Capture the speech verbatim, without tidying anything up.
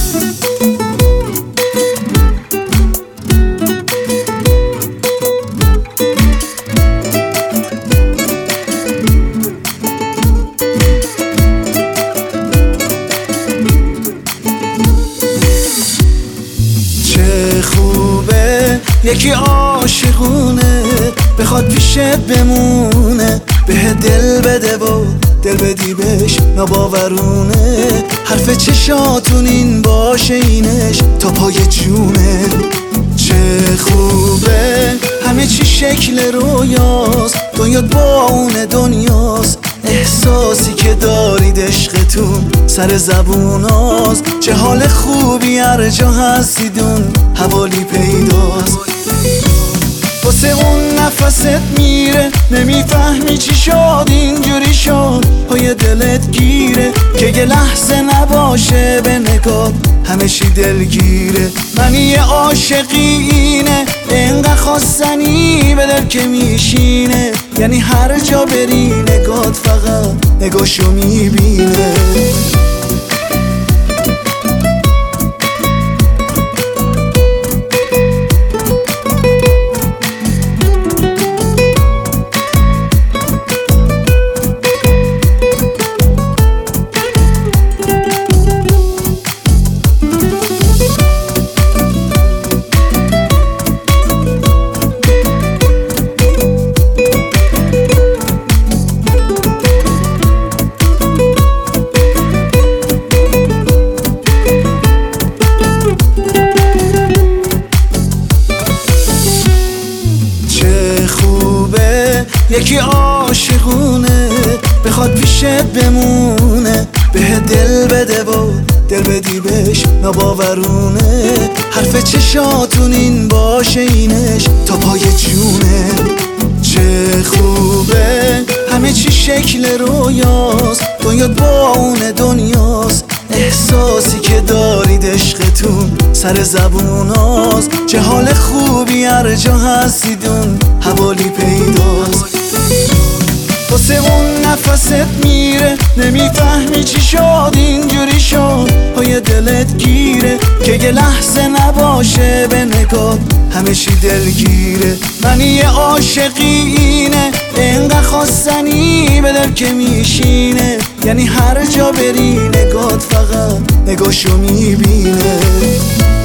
یکی عاشقونه بخواد پیشت بمونه، به دل بده و دل بدی بهش ناباورونه. حرف چشاتون این باشه اینش تا پای جونه. چه خوبه همه چی شکل رویاست، دنیا با اون دنیاست. احساسی که دارید عشقتون سر زبوناست. چه حال خوبی هر جا هستیدون حوالی پیداست. واسه اون نفست میره نمیفهمی چی شد اینجوری شد. پای دلت گیره که یه لحظه نباشه به نگاه همه چی دلگیره. منی یه عاشقی اینه اینقدر خواستنی به دل که میشینه. یعنی هر جا بری نگات فقط نگاشو میبینه. یکی عاشقونه بخواد پیشت بمونه، به دل بده و دل بدی بهش ناباورونه. حرف چشاتون این باشه اینش تا پای جونه. چه خوبه همه چی شکل رویاست، دنیا با اون دنیاست. احساسی که دارید عشقتون سر زبوناست. چه حال خوبی هر جا هستیدون حوالی پیداست. واسه اون نفست میره نمیفهمی چی شد اینجوری شد. پای دلت گیره که یه لحظه نباشه به نگاه همه چی دلگیره. منی یه عاشقی اینه اینقدر خواستنی به دل که میشینه. یعنی هر جا بری نگات فقط نگاشو میبینه.